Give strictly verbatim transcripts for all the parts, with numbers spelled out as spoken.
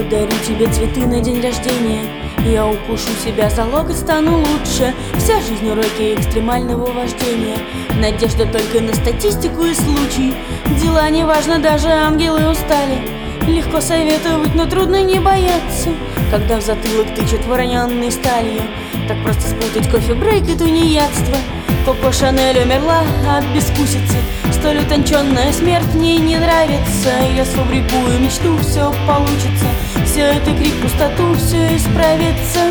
подарю тебе цветы на день рождения. Я укушу себя за локоть, стану лучше. Вся жизнь уроки экстремального вождения. Надежда только на статистику и случай. Дела не важно, даже ангелы устали. Легко советовать, но трудно не бояться, когда в затылок тычет вороненной сталью. Так просто спутать кофе-брейк и тунеядство. Коко Шанель умерла от бескусицы. Столь утонченная смерть мне не нравится. Я сфабрикую мечту, все получится. Все это крик, пустоту, все исправится.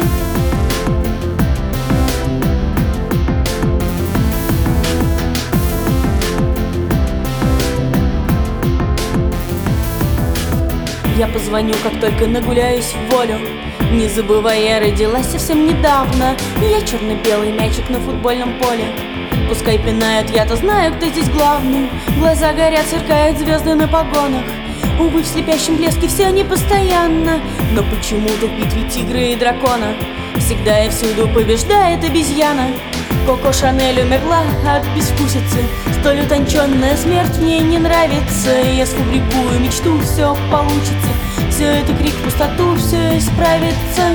Я позвоню, как только нагуляюсь в волю. Не забывай, я родилась совсем недавно. Я черно-белый мячик на футбольном поле. Пускай пинают, я-то знаю, кто здесь главный. Глаза горят, сверкают звезды на погонах. Увы, в слепящем блеске все они постоянно. Но почему-то в битве тигра и дракона всегда и всюду побеждает обезьяна. Коко Шанель умерла от безвкусицы. Столь утонченная смерть мне не нравится. Я сфабрикую мечту, все получится. Все это крик в пустоту, все исправится.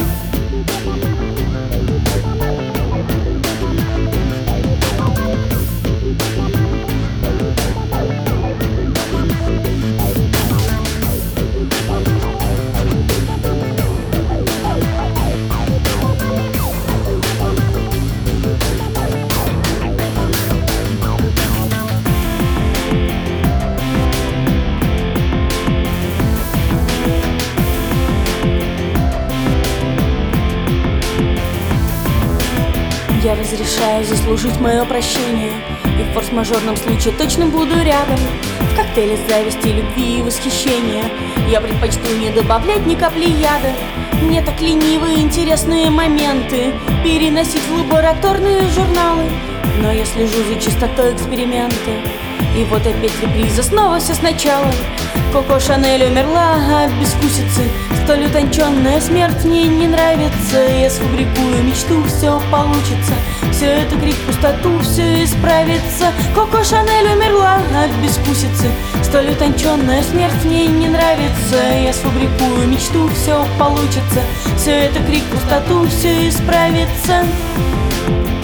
Я разрешаю заслужить мое прощение, и в форс-мажорном случае точно буду рядом. В коктейле зависти, любви и восхищения я предпочту не добавлять ни капли яда. Мне так ленивые интересные моменты переносить в лабораторные журналы. Но я слежу за чистотой эксперимента. И вот опять реприза, снова все сначала. Коко Шанель умерла от безвкусицы. Столь утонченная смерть мне не нравится. Я сфабрикую мечту, все получится. Все это крик в пустоту, все исправится. Коко Шанель умерла от безвкусицы. Столь утонченная смерть мне не нравится. Я сфабрикую мечту, все получится. Все это крик в пустоту, все исправится.